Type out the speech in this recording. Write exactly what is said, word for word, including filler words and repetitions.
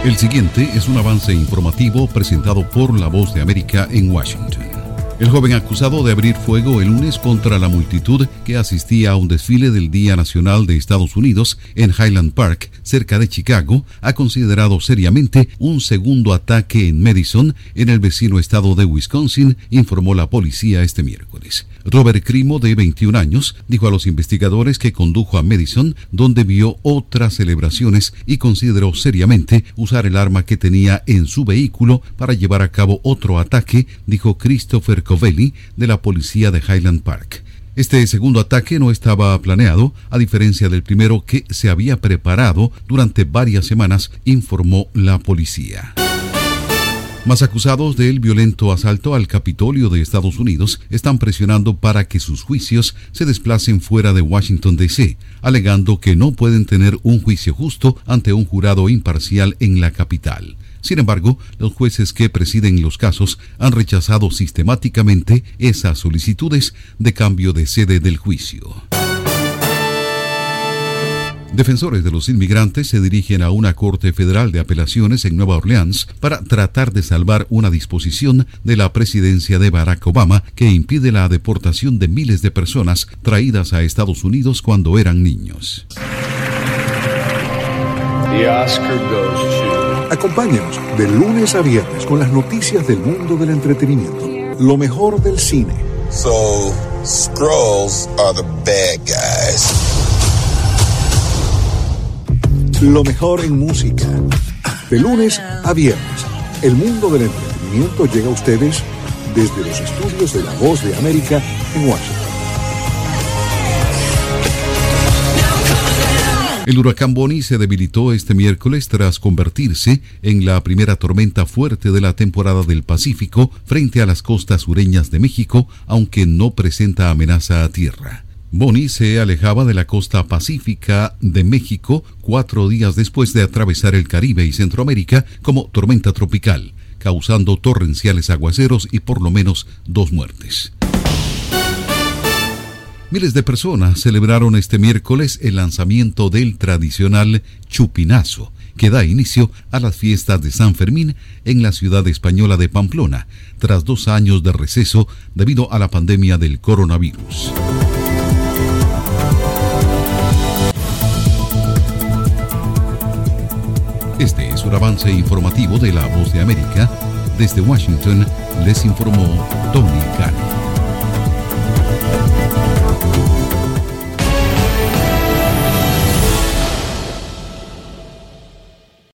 El siguiente es un avance informativo presentado por La Voz de América en Washington. El joven acusado de abrir fuego el lunes contra la multitud que asistía a un desfile del Día Nacional de Estados Unidos en Highland Park, cerca de Chicago, ha considerado seriamente un segundo ataque en Madison, en el vecino estado de Wisconsin, informó la policía este miércoles. Robert Crimo, de veintiún años, dijo a los investigadores que condujo a Madison, donde vio otras celebraciones y consideró seriamente usar el arma que tenía en su vehículo para llevar a cabo otro ataque, dijo Christopher Covelli, de la policía de Highland Park. Este segundo ataque no estaba planeado, a diferencia del primero que se había preparado durante varias semanas, informó la policía. Más acusados del violento asalto al Capitolio de Estados Unidos están presionando para que sus juicios se desplacen fuera de Washington, D C, alegando que no pueden tener un juicio justo ante un jurado imparcial en la capital. Sin embargo, los jueces que presiden los casos han rechazado sistemáticamente esas solicitudes de cambio de sede del juicio. Defensores de los inmigrantes se dirigen a una corte federal de apelaciones en Nueva Orleans para tratar de salvar una disposición de la presidencia de Barack Obama que impide la deportación de miles de personas traídas a Estados Unidos cuando eran niños. The Oscar goes to... Acompáñanos de lunes a viernes con las noticias del mundo del entretenimiento. Lo mejor del cine. So, Skrulls are the bad guys. Lo mejor en música. De lunes a viernes, el mundo del entretenimiento llega a ustedes desde los estudios de La Voz de América en Washington. El huracán Bonnie se debilitó este miércoles tras convertirse en la primera tormenta fuerte de la temporada del Pacífico frente a las costas sureñas de México, aunque no presenta amenaza a tierra. Bonnie se alejaba de la costa pacífica de México cuatro días después de atravesar el Caribe y Centroamérica como tormenta tropical, causando torrenciales aguaceros y por lo menos dos muertes. Miles de personas celebraron este miércoles el lanzamiento del tradicional chupinazo, que da inicio a las fiestas de San Fermín en la ciudad española de Pamplona, tras dos años de receso debido a la pandemia del coronavirus. Este es un avance informativo de La Voz de América. Desde Washington les informó Tony Cano.